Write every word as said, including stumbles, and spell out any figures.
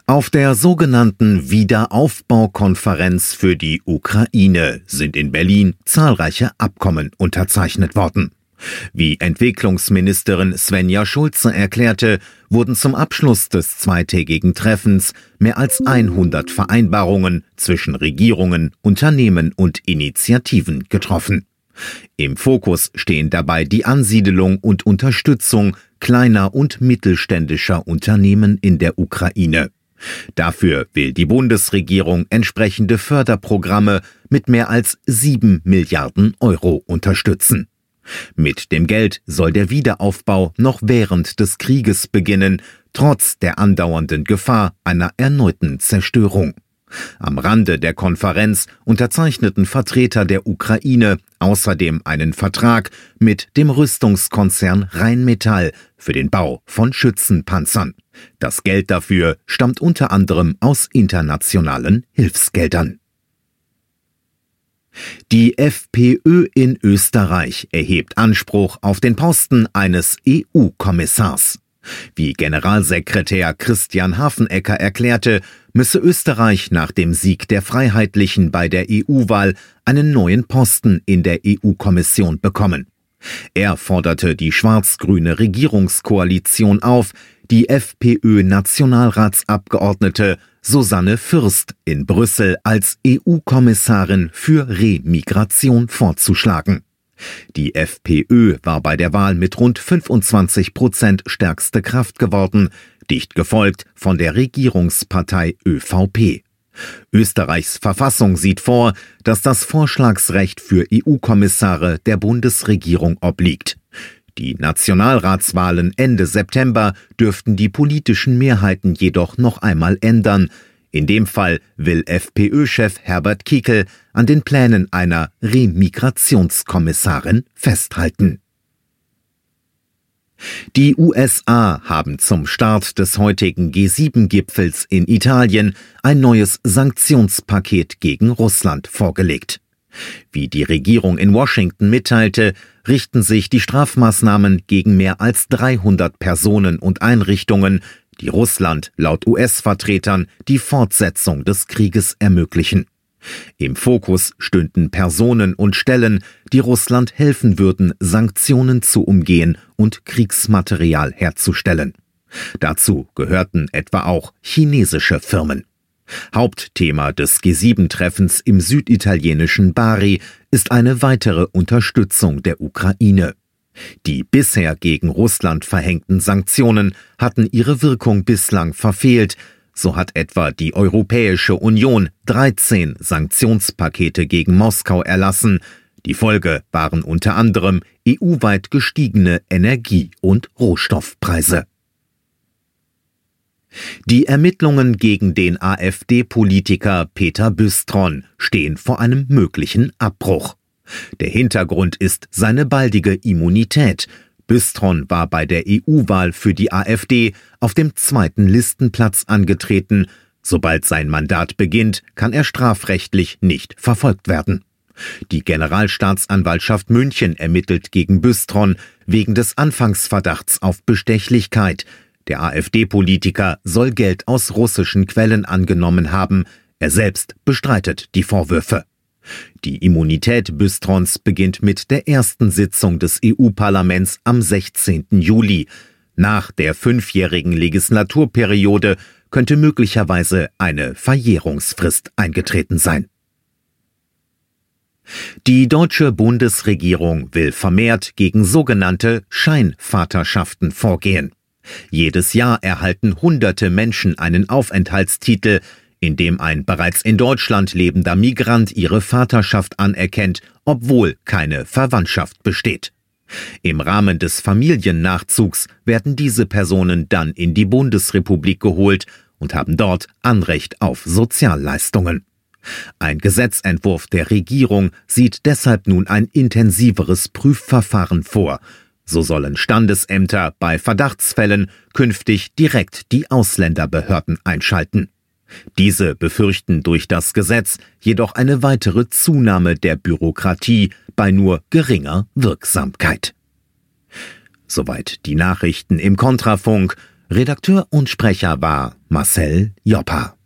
Auf der sogenannten Wiederaufbaukonferenz für die Ukraine sind in Berlin zahlreiche Abkommen unterzeichnet worden. Wie Entwicklungsministerin Svenja Schulze erklärte, wurden zum Abschluss des zweitägigen Treffens mehr als hundert Vereinbarungen zwischen Regierungen, Unternehmen und Initiativen getroffen. Im Fokus stehen dabei die Ansiedelung und Unterstützung kleiner und mittelständischer Unternehmen in der Ukraine. Dafür will die Bundesregierung entsprechende Förderprogramme mit mehr als sieben Milliarden Euro unterstützen. Mit dem Geld soll der Wiederaufbau noch während des Krieges beginnen, trotz der andauernden Gefahr einer erneuten Zerstörung. Am Rande der Konferenz unterzeichneten Vertreter der Ukraine außerdem einen Vertrag mit dem Rüstungskonzern Rheinmetall für den Bau von Schützenpanzern. Das Geld dafür stammt unter anderem aus internationalen Hilfsgeldern. Die FPÖ in Österreich erhebt Anspruch auf den Posten eines E U-Kommissars. Wie Generalsekretär Christian Hafenecker erklärte, müsse Österreich nach dem Sieg der Freiheitlichen bei der E U-Wahl einen neuen Posten in der E U-Kommission bekommen. Er forderte die schwarz-grüne Regierungskoalition auf, die FPÖ-Nationalratsabgeordnete Susanne Fürst in Brüssel als E U-Kommissarin für Remigration vorzuschlagen. Die FPÖ war bei der Wahl mit rund fünfundzwanzig Prozent stärkste Kraft geworden, dicht gefolgt von der Regierungspartei ÖVP. Österreichs Verfassung sieht vor, dass das Vorschlagsrecht für E U-Kommissare der Bundesregierung obliegt. Die Nationalratswahlen Ende September dürften die politischen Mehrheiten jedoch noch einmal ändern. In dem Fall will FPÖ-Chef Herbert Kickl an den Plänen einer Remigrationskommissarin festhalten. Die U S A haben zum Start des heutigen G sieben Gipfels in Italien ein neues Sanktionspaket gegen Russland vorgelegt. Wie die Regierung in Washington mitteilte, richten sich die Strafmaßnahmen gegen mehr als dreihundert Personen und Einrichtungen, die Russland laut U S-Vertretern die Fortsetzung des Krieges ermöglichen. Im Fokus stünden Personen und Stellen, die Russland helfen würden, Sanktionen zu umgehen und Kriegsmaterial herzustellen. Dazu gehörten etwa auch chinesische Firmen. Hauptthema des G sieben Treffens im süditalienischen Bari ist eine weitere Unterstützung der Ukraine. Die bisher gegen Russland verhängten Sanktionen hatten ihre Wirkung bislang verfehlt. So hat etwa die Europäische Union dreizehn Sanktionspakete gegen Moskau erlassen. Die Folge waren unter anderem E U-weit gestiegene Energie- und Rohstoffpreise. Die Ermittlungen gegen den AfD-Politiker Peter Büstron stehen vor einem möglichen Abbruch. Der Hintergrund ist seine baldige Immunität. Büstron war bei der E U-Wahl für die AfD auf dem zweiten Listenplatz angetreten. Sobald sein Mandat beginnt, kann er strafrechtlich nicht verfolgt werden. Die Generalstaatsanwaltschaft München ermittelt gegen Büstron wegen des Anfangsverdachts auf Bestechlichkeit. Der AfD-Politiker soll Geld aus russischen Quellen angenommen haben. Er selbst bestreitet die Vorwürfe. Die Immunität Büstrons beginnt mit der ersten Sitzung des E U-Parlaments am sechzehnten Juli. Nach der fünfjährigen Legislaturperiode könnte möglicherweise eine Verjährungsfrist eingetreten sein. Die deutsche Bundesregierung will vermehrt gegen sogenannte Scheinvaterschaften vorgehen. Jedes Jahr erhalten hunderte Menschen einen Aufenthaltstitel, in dem ein bereits in Deutschland lebender Migrant ihre Vaterschaft anerkennt, obwohl keine Verwandtschaft besteht. Im Rahmen des Familiennachzugs werden diese Personen dann in die Bundesrepublik geholt und haben dort Anrecht auf Sozialleistungen. Ein Gesetzentwurf der Regierung sieht deshalb nun ein intensiveres Prüfverfahren vor. So sollen Standesämter bei Verdachtsfällen künftig direkt die Ausländerbehörden einschalten. Diese befürchten durch das Gesetz jedoch eine weitere Zunahme der Bürokratie bei nur geringer Wirksamkeit. Soweit die Nachrichten im Kontrafunk. Redakteur und Sprecher war Marcel Joppa.